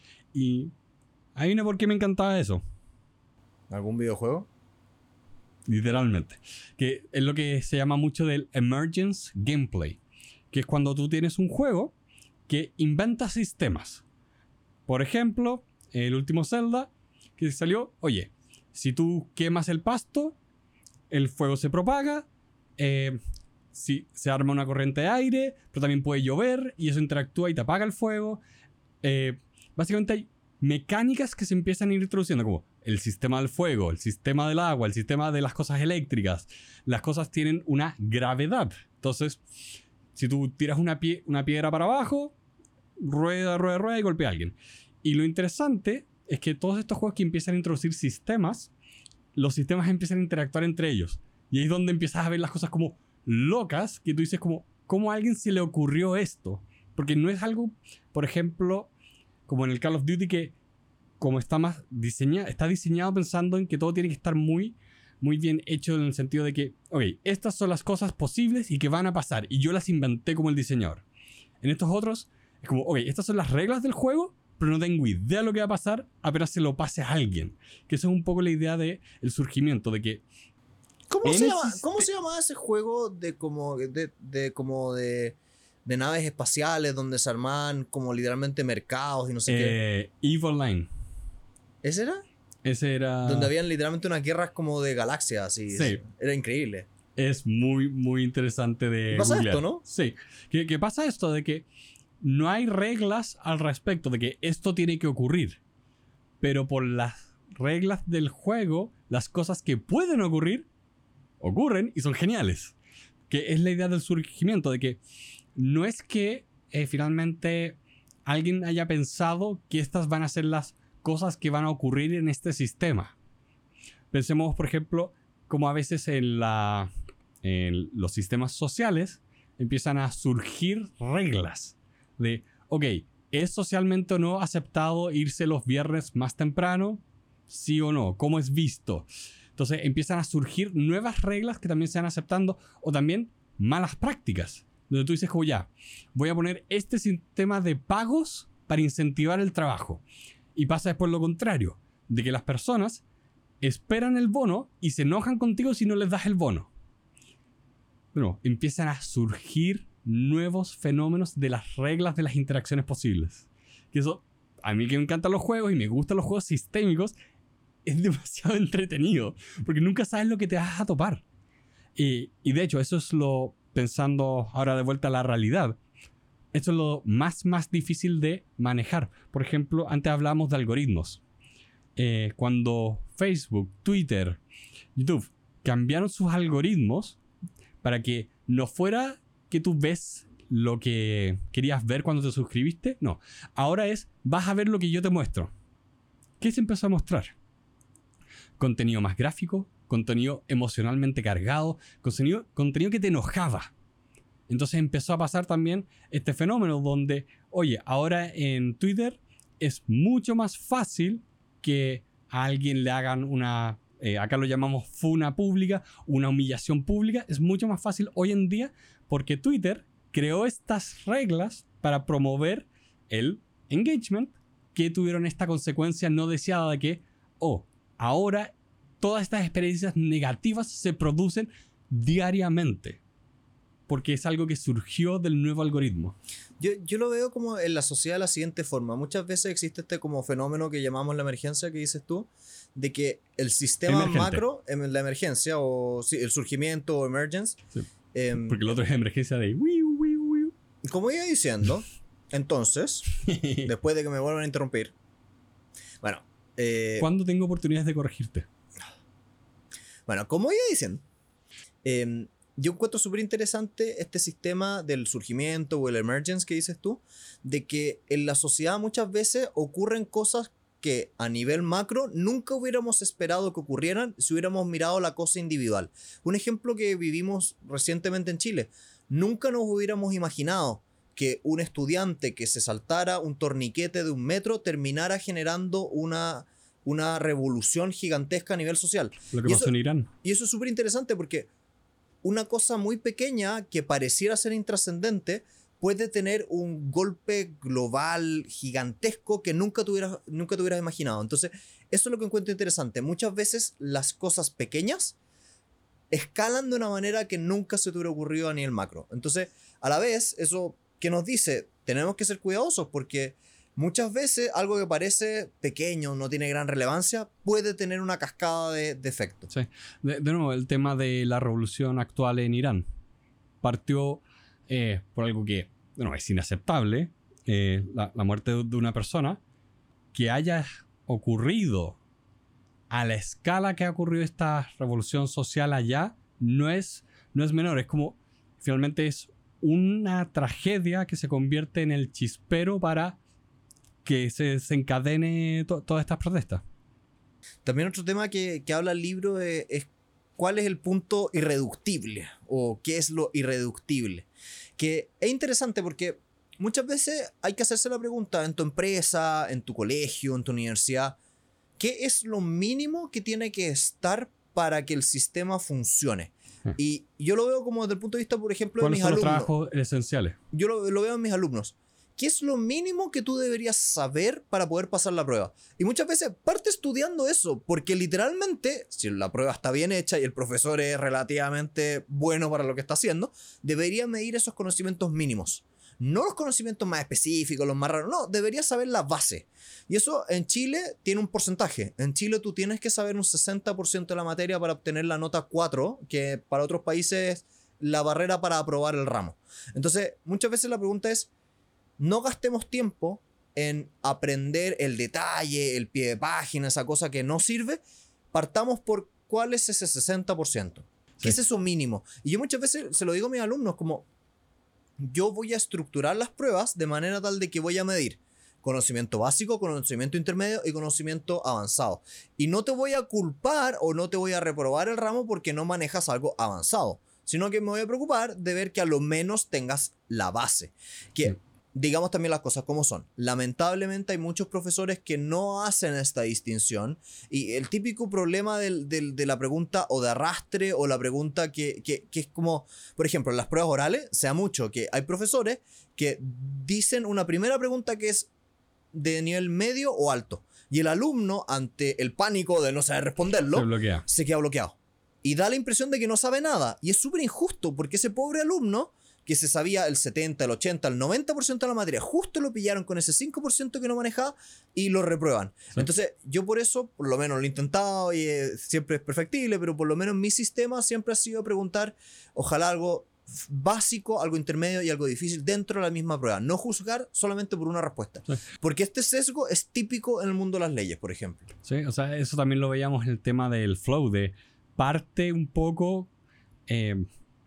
Y hay una por qué me encantaba eso.
¿Algún videojuego?
Literalmente. Que es lo que se llama mucho del emergence gameplay. Que es cuando tú tienes un juego que inventa sistemas. Por ejemplo, el último Zelda que salió, oye, si tú quemas el pasto, el fuego se propaga. Eh, si se arma una corriente de aire, pero también puede llover y eso interactúa y te apaga el fuego. Eh, básicamente hay mecánicas que se empiezan a ir introduciendo, como el sistema del fuego, el sistema del agua, el sistema de las cosas eléctricas. Las cosas tienen una gravedad. Entonces, si tú tiras una, pie una piedra para abajo, rueda, rueda, rueda y golpea a alguien. Y lo interesante es que todos estos juegos que empiezan a introducir sistemas, los sistemas empiezan a interactuar entre ellos. Y ahí es donde empiezas a ver las cosas como locas, que tú dices como, ¿cómo a alguien se le ocurrió esto? Porque no es algo, por ejemplo, como en el Call of Duty, que como está más diseñado, está diseñado pensando en que todo tiene que estar muy, muy bien hecho en el sentido de que, ok, estas son las cosas posibles y que van a pasar, y yo las inventé como el diseñador. En estos otros, es como, ok, estas son las reglas del juego, pero no tengo idea de lo que va a pasar apenas se lo pase a alguien. Que eso es un poco la idea del surgimiento, de que
¿Cómo se, llama, ¿Cómo se llama ese juego de como de, de, como de, de naves espaciales donde se arman como literalmente mercados y no sé
eh, qué? EVE Online.
¿Ese era?
Ese era...
Donde habían literalmente unas guerras como de galaxias. Así.
Sí.
Era increíble.
Es muy, muy interesante de
¿Pasa
googlear.
esto, no?
Sí. ¿Qué, qué pasa esto? De que no hay reglas al respecto de que esto tiene que ocurrir. Pero por las reglas del juego, las cosas que pueden ocurrir ocurren y son geniales. Que es la idea del surgimiento, de que no es que eh, finalmente alguien haya pensado que estas van a ser las cosas que van a ocurrir en este sistema. Pensemos, por ejemplo, como a veces en, la, en los sistemas sociales empiezan a surgir reglas de, ok, ¿es socialmente o no aceptado irse los viernes más temprano? ¿Sí o no? ¿Cómo es visto? Entonces empiezan a surgir nuevas reglas que también se van aceptando, o también malas prácticas, donde tú dices como ya, voy a poner este sistema de pagos para incentivar el trabajo. Y pasa después lo contrario, de que las personas esperan el bono y se enojan contigo si no les das el bono. Bueno, empiezan a surgir nuevos fenómenos de las reglas de las interacciones posibles. Que eso, a mí que me encantan los juegos y me gustan los juegos sistémicos, es demasiado entretenido, porque nunca sabes lo que te vas a topar. Y, y de hecho, eso es lo, pensando ahora de vuelta a la realidad, esto es lo más, más difícil de manejar. Por ejemplo, antes hablábamos de algoritmos. Eh, cuando Facebook, Twitter, YouTube cambiaron sus algoritmos para que no fuera que tú ves lo que querías ver cuando te suscribiste, no. Ahora es, vas a ver lo que yo te muestro. ¿Qué se empezó a mostrar? Contenido más gráfico, contenido emocionalmente cargado, contenido, contenido que te enojaba. Entonces empezó a pasar también este fenómeno donde, oye, ahora en Twitter es mucho más fácil que a alguien le hagan una, eh, acá lo llamamos funa pública, una humillación pública. Es mucho más fácil hoy en día porque Twitter creó estas reglas para promover el engagement, que tuvieron esta consecuencia no deseada de que, oh, ahora todas estas experiencias negativas se producen diariamente, porque es algo que surgió del nuevo algoritmo.
Yo, yo lo veo como en la sociedad de la siguiente forma. Muchas veces existe este como fenómeno que llamamos la emergencia, que dices tú, de que el sistema
Emergente.
macro, em, la emergencia o sí, el surgimiento o emergence,
Sí.
em,
Porque el otro es emergencia de wiu, wiu, wiu.
como iba diciendo, entonces, después de que me vuelvan a interrumpir, bueno, eh,
¿Cuándo tengo oportunidades de corregirte?
bueno, como iba diciendo, em, yo encuentro súper interesante este sistema del surgimiento o el emergence que dices tú, de que en la sociedad muchas veces ocurren cosas que a nivel macro nunca hubiéramos esperado que ocurrieran si hubiéramos mirado la cosa individual. Un ejemplo que vivimos recientemente en Chile. Nunca nos hubiéramos imaginado que un estudiante que se saltara un torniquete de un metro terminara generando una, una revolución gigantesca a nivel social.
Lo que
Y
pasó
eso-
en Irán.
Y eso es súper interesante porque una cosa muy pequeña que pareciera ser intrascendente puede tener un golpe global gigantesco que nunca tuvieras, nunca te hubieras imaginado. Entonces, eso es lo que encuentro interesante. Muchas veces las cosas pequeñas escalan de una manera que nunca se te hubiera ocurrido a nivel macro. Entonces, a la vez, eso que nos dice, tenemos que ser cuidadosos porque muchas veces algo que parece pequeño, no tiene gran relevancia, puede tener una cascada de, de efectos.
Sí. De, de nuevo, el tema de la revolución actual en Irán partió eh, por algo que, bueno, es inaceptable, eh, la, la muerte de, de una persona, que haya ocurrido a la escala que ha ocurrido esta revolución social allá, no es, no es menor. Es como, finalmente es una tragedia que se convierte en el chispero para que se desencadene to- todas estas protestas.
También otro tema que, que habla el libro es, es cuál es el punto irreductible o qué es lo irreductible. Que es interesante porque muchas veces hay que hacerse la pregunta en tu empresa, en tu colegio, en tu universidad, ¿qué es lo mínimo que tiene que estar para que el sistema funcione?
Hmm.
Y yo lo veo como desde el punto de vista, por ejemplo, de
¿Cuáles
mis
son los
alumnos.
trabajos esenciales?
Yo lo, lo veo en mis alumnos. ¿Qué es lo mínimo que tú deberías saber para poder pasar la prueba? Y muchas veces parte estudiando eso, porque literalmente, si la prueba está bien hecha y el profesor es relativamente bueno para lo que está haciendo, debería medir esos conocimientos mínimos. No los conocimientos más específicos, los más raros, no, deberías saber la base. Y eso en Chile tiene un porcentaje. En Chile tú tienes que saber un sesenta por ciento de la materia para obtener la nota cuatro, que para otros países es la barrera para aprobar el ramo. Entonces, muchas veces la pregunta es, no gastemos tiempo en aprender el detalle, el pie de página, esa cosa que no sirve. Partamos por cuál es ese sesenta por ciento. ¿Qué
Sí.
es eso mínimo? Y yo muchas veces se lo digo a mis alumnos como, yo voy a estructurar las pruebas de manera tal de que voy a medir conocimiento básico, conocimiento intermedio y conocimiento avanzado. Y no te voy a culpar o no te voy a reprobar el ramo porque no manejas algo avanzado, sino que me voy a preocupar de ver que a lo menos tengas la base. Que sí. Digamos también las cosas como son. Lamentablemente hay muchos profesores que no hacen esta distinción y el típico problema del, del, de la pregunta o de arrastre o la pregunta que, que, que es como, por ejemplo, en las pruebas orales se da mucho que hay profesores que dicen una primera pregunta que es de nivel medio o alto y el alumno ante el pánico de no saber responderlo
se bloquea.
Se queda bloqueado y da la impresión de que no sabe nada y es súper injusto porque ese pobre alumno que se sabía el setenta, el ochenta, el noventa por ciento de la materia, justo lo pillaron con ese cinco por ciento que no manejaba y lo reprueban. Sí. Entonces, yo por eso, por lo menos lo he intentado y eh, siempre es perfectible, pero por lo menos mi sistema siempre ha sido preguntar, ojalá algo básico, algo intermedio y algo difícil dentro de la misma prueba. No juzgar solamente por una respuesta. Sí. Porque este sesgo es típico en el mundo de las leyes, por ejemplo.
Sí, o sea, eso también lo veíamos en el tema del flow, de parte un poco... Eh,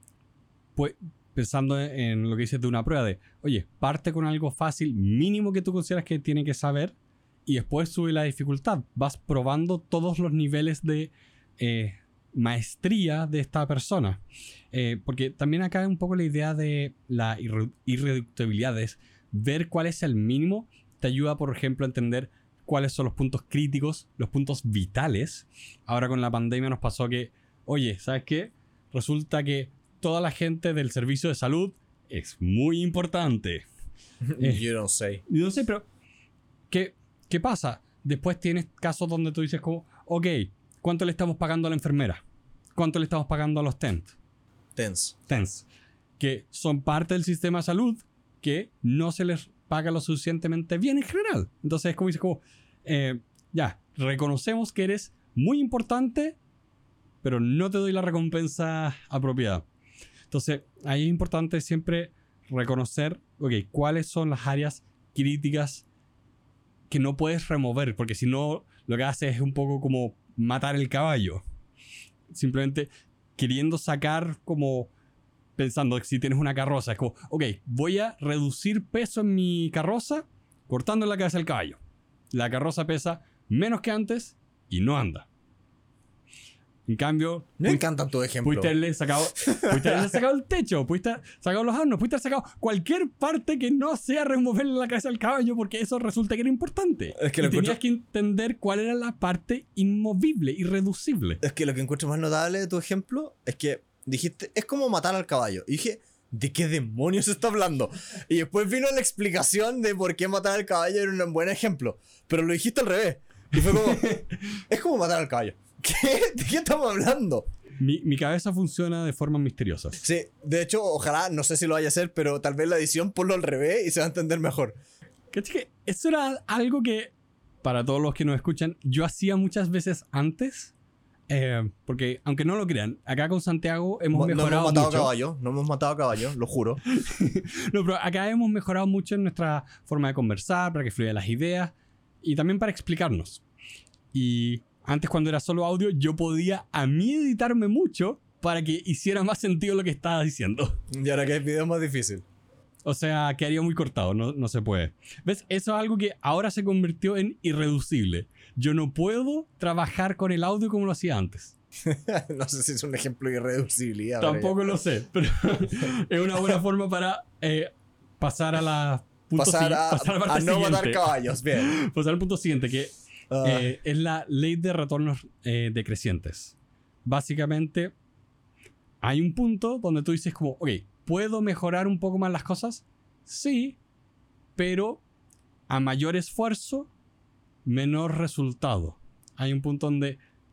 pues, pensando en lo que dices de una prueba de, oye, parte con algo fácil, mínimo que tú consideras que tiene que saber, y después sube la dificultad. Vas probando todos los niveles de eh, maestría de esta persona. Eh, porque también acá hay un poco la idea de la irre- irreductibilidad, es ver cuál es el mínimo, te ayuda, por ejemplo, a entender cuáles son los puntos críticos, los puntos vitales. Ahora con la pandemia nos pasó que, oye, ¿sabes qué? Resulta que toda la gente del servicio de salud es muy importante.
eh, you don't say.
Yo no sé, pero ¿qué, ¿qué pasa? Después tienes casos donde tú dices como, ok, ¿cuánto le estamos pagando a la enfermera? ¿Cuánto le estamos pagando a los T E N T?
T E N S.
T E N S. Que son parte del sistema de salud que no se les paga lo suficientemente bien en general. Entonces es como dices como, eh, ya, reconocemos que eres muy importante, pero no te doy la recompensa apropiada. Entonces, ahí es importante siempre reconocer, ok, cuáles son las áreas críticas que no puedes remover, porque si no, lo que haces es un poco como matar el caballo. Simplemente queriendo sacar como, pensando que si tienes una carroza, es como, ok, voy a reducir peso en mi carroza cortando la cabeza del caballo. La carroza pesa menos que antes y no anda. En cambio,
me encantan tus ejemplos.
Pudiste haberle sacado, pudiste haberle sacado el techo, pudiste haber sacado los arnos, pudiste haber sacado cualquier parte que no sea removerle la cabeza al caballo, porque eso resulta que era importante.
Es que
y
lo
tenías
encuentro...
que entender cuál era la parte inmovible, irreducible.
Es que lo que encuentro más notable de tu ejemplo es que dijiste, es como matar al caballo. Y dije, ¿de qué demonios se está hablando? Y después vino la explicación de por qué matar al caballo era un buen ejemplo. Pero lo dijiste al revés. Y fue como, es como matar al caballo. ¿Qué? ¿De qué estamos hablando?
Mi, mi cabeza funciona de formas misteriosas.
Sí, de hecho, ojalá, no sé si lo vaya a hacer, pero tal vez la edición ponlo al revés y se va a entender mejor.
¿Cachai? Que eso era algo que, para todos los que nos escuchan, yo hacía muchas veces antes. Eh, porque, aunque no lo crean, acá con Santiago hemos
no,
mejorado
mucho. No hemos matado
mucho.
a caballo, no hemos matado a caballo, lo juro.
No, pero acá hemos mejorado mucho en nuestra forma de conversar, para que fluyan las ideas y también para explicarnos. Y antes, cuando era solo audio, yo podía a mí editarme mucho para que hiciera más sentido lo que estaba diciendo.
Y ahora que es video es más difícil.
O sea, quedaría muy cortado, no, no se puede. ¿Ves? Eso es algo que ahora se convirtió en irreducible. Yo no puedo trabajar con el audio como lo hacía antes.
No sé si es un ejemplo de irreducibilidad.
Tampoco lo sé, pero es una buena forma para eh, pasar a la...
Pasar, a,
pasar a, la
a no
siguiente.
matar caballos, bien.
Pasar al punto siguiente, que uh. eh, es la ley de retornos eh, decrecientes. Básicamente, hay un punto donde tú dices como, ok, ¿puedo mejorar un poco más las cosas? Sí, pero a mayor esfuerzo, menor resultado. Hay un punto donde...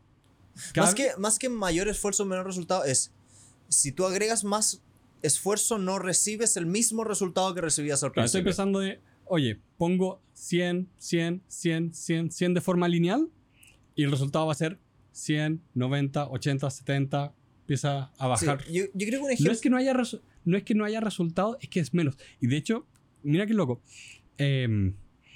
Más que, más que mayor esfuerzo, menor resultado, es si tú agregas más esfuerzo, no recibes el mismo resultado que recibías al principio.
Estoy pensando de, oye, pongo cien, cien, cien, cien, cien de forma lineal y el resultado va a ser cien, noventa, ochenta, setenta, empieza a bajar.
Sí, yo, yo creo que un ejemplo...
No es que no haya, resu- no es que no haya resultado, es que es menos. Y de hecho, mira qué loco. Eh,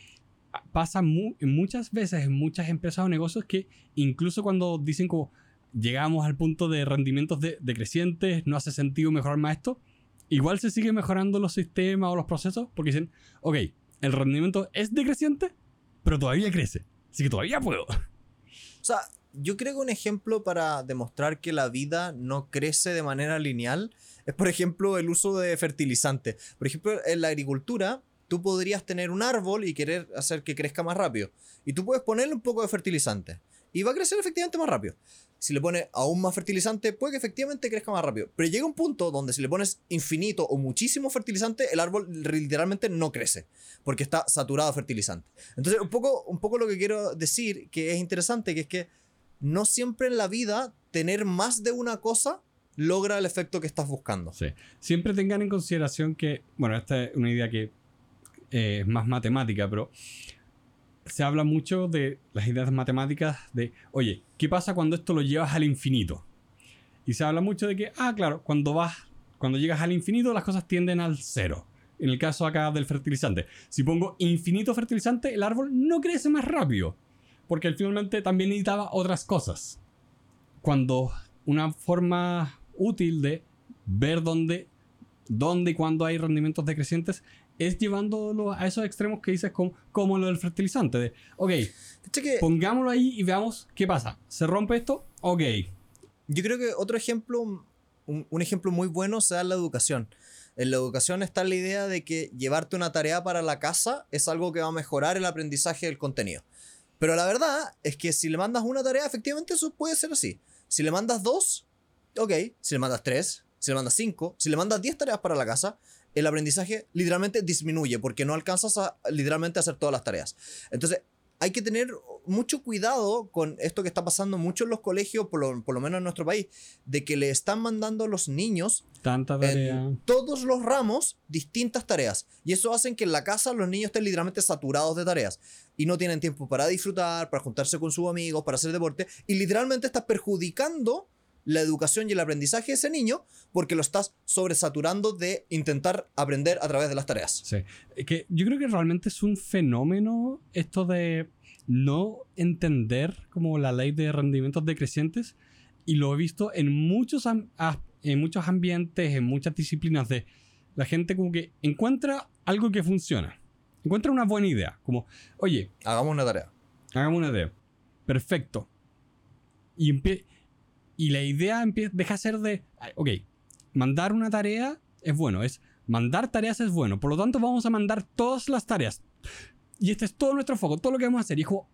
pasa mu- muchas veces en muchas empresas o negocios que incluso cuando dicen como llegamos al punto de rendimientos de- decrecientes, no hace sentido mejorar más esto, igual se siguen mejorando los sistemas o los procesos porque dicen, ok, el rendimiento es decreciente, pero todavía crece. Así que todavía puedo.
O sea, yo creo que un ejemplo para demostrar que la vida no crece de manera lineal es, por ejemplo, el uso de fertilizantes. Por ejemplo, en la agricultura, tú podrías tener un árbol y querer hacer que crezca más rápido. Y tú puedes ponerle un poco de fertilizante. Y va a crecer efectivamente más rápido. Si le pones aún más fertilizante, puede que efectivamente crezca más rápido. Pero llega un punto donde si le pones infinito o muchísimo fertilizante, el árbol literalmente no crece. Porque está saturado de fertilizante. Entonces, un poco, un poco lo que quiero decir, que es interesante, que es que no siempre en la vida tener más de una cosa logra el efecto que estás buscando.
Sí. Siempre tengan en consideración que, bueno, esta es una idea que eh, es más matemática, pero se habla mucho de las ideas matemáticas de, oye, ¿qué pasa cuando esto lo llevas al infinito? Y se habla mucho de que, ah, claro, cuando vas, cuando llegas al infinito las cosas tienden al cero. En el caso acá del fertilizante. Si pongo infinito fertilizante, el árbol no crece más rápido. Porque él finalmente también necesitaba otras cosas. Cuando una forma útil de ver dónde, dónde y cuándo hay rendimientos decrecientes es llevándolo a esos extremos que dices como, como lo del fertilizante. De, ok,
que
pongámoslo ahí y veamos qué pasa. ¿Se rompe esto? Ok.
Yo creo que otro ejemplo, un, un ejemplo muy bueno se da en la educación. En la educación está la idea de que llevarte una tarea para la casa es algo que va a mejorar el aprendizaje del contenido. Pero la verdad es que si le mandas una tarea, efectivamente eso puede ser así. Si le mandas dos, ok. Si le mandas tres, si le mandas cinco, si le mandas diez tareas para la casa, el aprendizaje literalmente disminuye porque no alcanzas a literalmente hacer todas las tareas. Entonces, hay que tener mucho cuidado con esto que está pasando mucho en los colegios, por lo, por lo menos en nuestro país, de que le están mandando a los niños
Tanta tarea.
en todos los ramos distintas tareas. Y eso hace que en la casa los niños estén literalmente saturados de tareas. Y no tienen tiempo para disfrutar, para juntarse con sus amigos, para hacer deporte. Y literalmente estás perjudicando la educación y el aprendizaje de ese niño porque lo estás sobresaturando de intentar aprender a través de las tareas.
Sí. Que yo creo que realmente es un fenómeno esto de no entender como la ley de rendimientos decrecientes, y lo he visto en muchos, en muchos ambientes, en muchas disciplinas de la gente como que encuentra algo que funciona. Encuentra una buena idea. Como, oye,
hagamos una tarea.
Hagamos una idea. Perfecto. Y empieza... Y la idea empieza, deja de ser de, ok, mandar una tarea es bueno, es mandar tareas es bueno, por lo tanto vamos a mandar todas las tareas. Y este es todo nuestro foco, todo lo que vamos a hacer. Y dijo,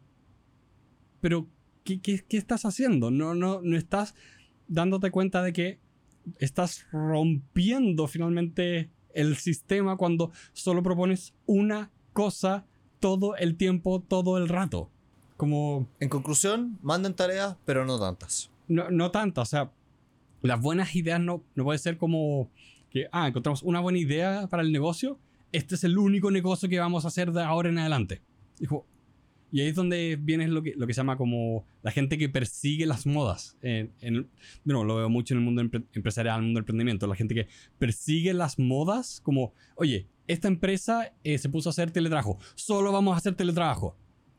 pero ¿qué, qué, qué estás haciendo? No, no, no estás dándote cuenta de que estás rompiendo finalmente el sistema cuando solo propones una cosa todo el tiempo, todo el rato. Como...
En conclusión, manden tareas, pero no tantas.
No, no tanto, o sea, las buenas ideas no, no puede ser como que, ah, encontramos una buena idea para el negocio, este es el único negocio que vamos a hacer de ahora en adelante. Dijo, y ahí es donde viene lo que, lo que se llama como la gente que persigue las modas. En, en, bueno, lo veo mucho en el mundo empre empresarial, en el mundo del emprendimiento, la gente que persigue las modas como, oye, esta empresa eh, se puso a hacer teletrabajo, solo vamos a hacer teletrabajo.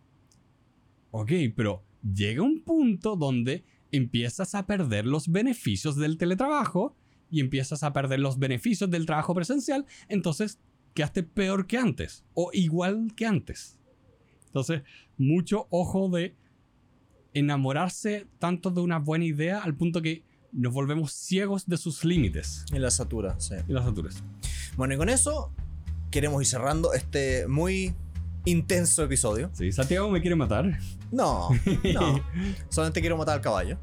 Ok, pero llega un punto donde empiezas a perder los beneficios del teletrabajo y empiezas a perder los beneficios del trabajo presencial, entonces quedaste peor que antes o igual que antes. Entonces, mucho ojo de enamorarse tanto de una buena idea al punto que nos volvemos ciegos de sus límites.
Y la satura, sí.
Y las saturas.
Bueno, y con eso queremos ir cerrando este muy intenso episodio.
Sí, Santiago me quiere matar.
No, no. Solamente quiero matar al caballo.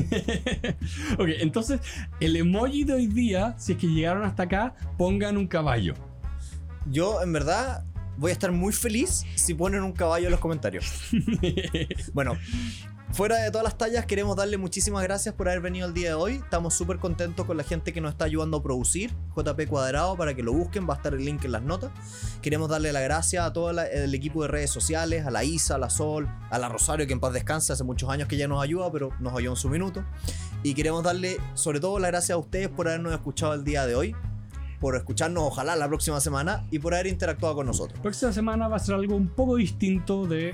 Ok, entonces, el emoji de hoy día, si es que llegaron hasta acá, pongan un caballo.
Yo, en verdad, voy a estar muy feliz si ponen un caballo en los comentarios. Bueno, fuera de todas las tallas, queremos darle muchísimas gracias por haber venido el día de hoy. Estamos súper contentos con la gente que nos está ayudando a producir. J P Cuadrado, para que lo busquen, va a estar el link en las notas. Queremos darle las gracias a todo la, el equipo de redes sociales, a la Isa, a la Sol, a la Rosario, que en paz descanse, hace muchos años que ya nos ayuda, pero nos oyó en su minuto. Y queremos darle sobre todo las gracias a ustedes por habernos escuchado el día de hoy, por escucharnos ojalá la próxima semana y por haber interactuado con nosotros.
La próxima semana va a ser algo un poco distinto de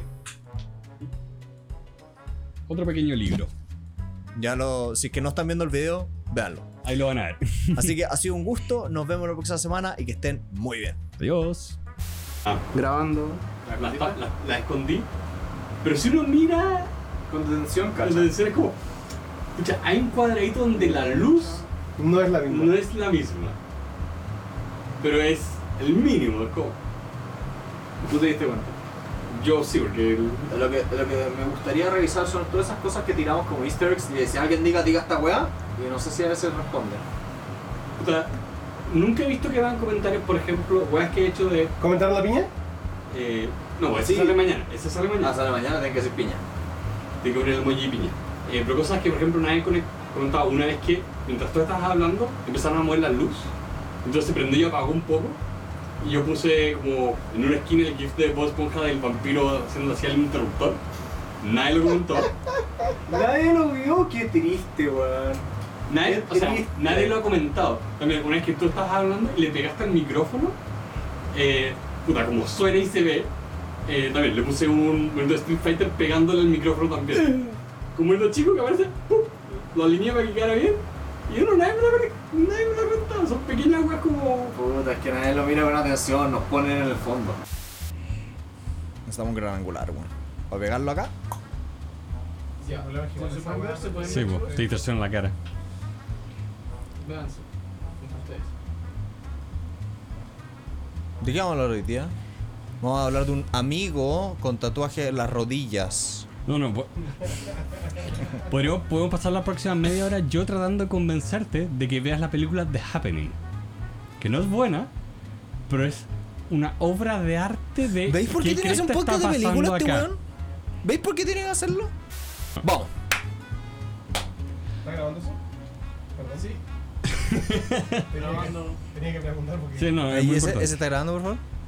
otro pequeño libro.
Ya lo, si es que no están viendo el video, véanlo.
Ahí lo van a ver.
Así que ha sido un gusto, nos vemos la próxima semana y que estén muy bien.
Adiós. Ah,
Grabando.
la, la, la, la escondí. Pero si uno mira
Con detención,
la
cacha.
televisión es como... Escucha, hay un cuadradito donde la luz
No es la misma.
no es la misma. Pero es el mínimo, es como...
¿Tú te diste cuenta?
Yo sí, porque... el-
Lo que, lo que me gustaría revisar son todas esas cosas que tiramos como easter eggs y si alguien diga, diga esta weá, y no sé si a veces responde.
Puta, nunca he visto que hagan comentarios, por ejemplo, weas que he hecho de...
¿Comentaron la piña?
Eh, no, ese
Sí.
sale mañana. Ese sale mañana.
Hasta la mañana tienen que ser piña.
Tengo que poner el emoji piña. Eh, pero cosas que, por ejemplo, nadie conect- comentaba. Una vez que, mientras tú estabas hablando, empezaron a mover la luz. Entonces se prendió y apagó un poco. Y yo puse como en una esquina el gif de Bob Esponja del vampiro haciendo así al interruptor. Nadie lo comentó.
Nadie lo vio, qué triste, weón.
Nadie,
Qué
o sea,
triste.
nadie lo ha comentado. También, una vez que tú estabas hablando y le pegaste al micrófono, eh, puta, como suena y se ve, eh, también le puse un momento de Street Fighter pegándole al micrófono también. Como el chico que aparece, ¡pum! Lo alineé para que quedara bien. Y uno, nadie me lo ha nadie me lo ha contado. Son pequeñas weas como.
Puta, es que nadie lo mira con atención, nos ponen en el fondo.
Necesitamos un gran angular, weón. Para pegarlo acá.
Sí, el problema es que igual esa weá-
Sí, pues, te distorsiona la cara.
¿De qué vamos a hablar hoy día? Vamos a hablar de un amigo con tatuaje en las rodillas.
No, no, po- podríamos, podemos pasar la próxima media hora yo tratando de convencerte de que veas la película The Happening. Que no es buena, pero es una obra de arte de.
¿Veis por qué tiene que hacer un
cresta
podcast de
está
películas
pasando
este
acá?
weón? ¿Veis por qué tiene que hacerlo? Vamos.
¿Está grabando eso? Perdón. Sí. Tenía que, tenía que preguntar porque...
Sí, no, es
¿Y
muy
ese,
importante.
ese está grabando, por favor?